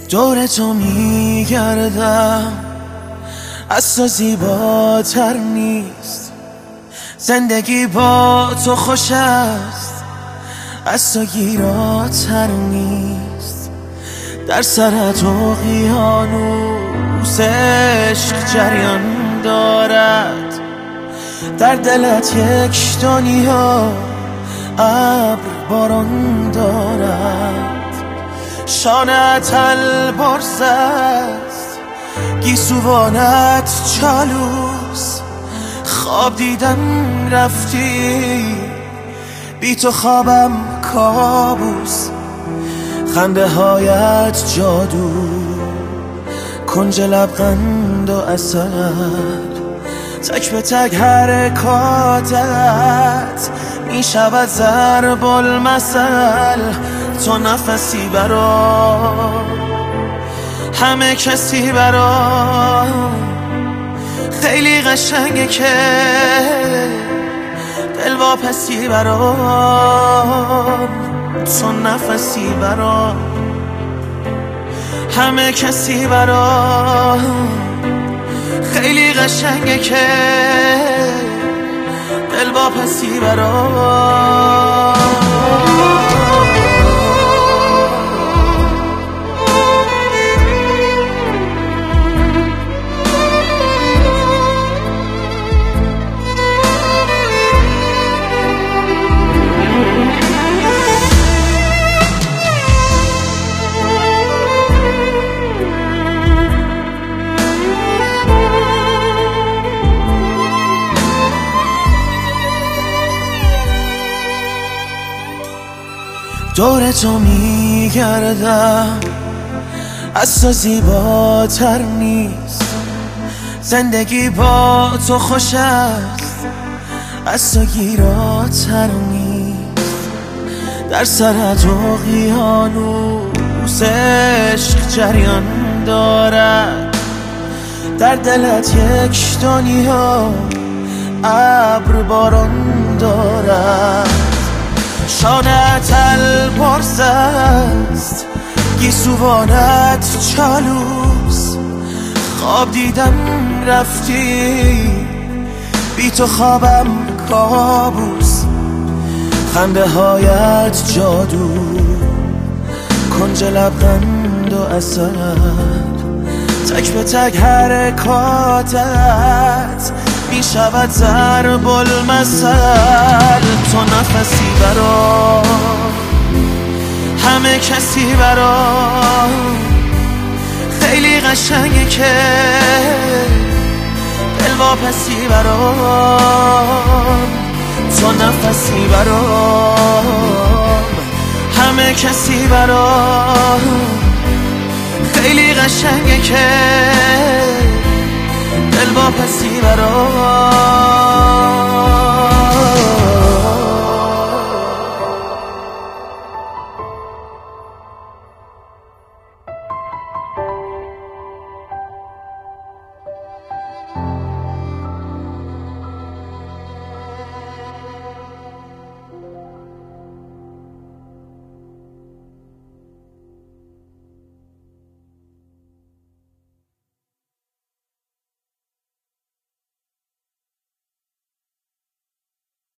دور تو میگردم، از تو زیباتر نیست. زندگی با تو خوش است، از تو گیراتر نیست. در سرت اقیانوس عشق جریان دارد، در دلت یک دنیا ابر باران دارد. شانت البرز است، گیسوانت چالوس. خواب دیدم رفتی، بی تو خوابم کابوس. خنده هایت جادو، کنج لبخند و عسل. تک به تک حرکاتت می شود ضرب المثل. تو نفسی برام، همه کسی برام. خیلی قشنگه که دلواپسی برام. تو نفسی برام، همه کسی برام. خیلی قشنگه که دلواپسی برام. دور تو میگردم، از تو زیباتر نیست. زندگی با تو خوش است، از تو گیراتر نیست. در سرت اقیانوس عشق جریان دارد، در دلت یک دنیا ابر باران دارد. شانت البرز است، گیسوانت چالوس. خواب دیدم رفتی، بی تو خوابم کابوس. خنده هایت جادو، کنج لبخند و عسل. تک به تک حرکاتت می شود ضرب المثل. تو نفسی برام، همه کسی برام. خیلی قشنگه که دلواپسی برام. تو نفسی برام، همه کسی برام. خیلی قشنگه که دلواپسی برام.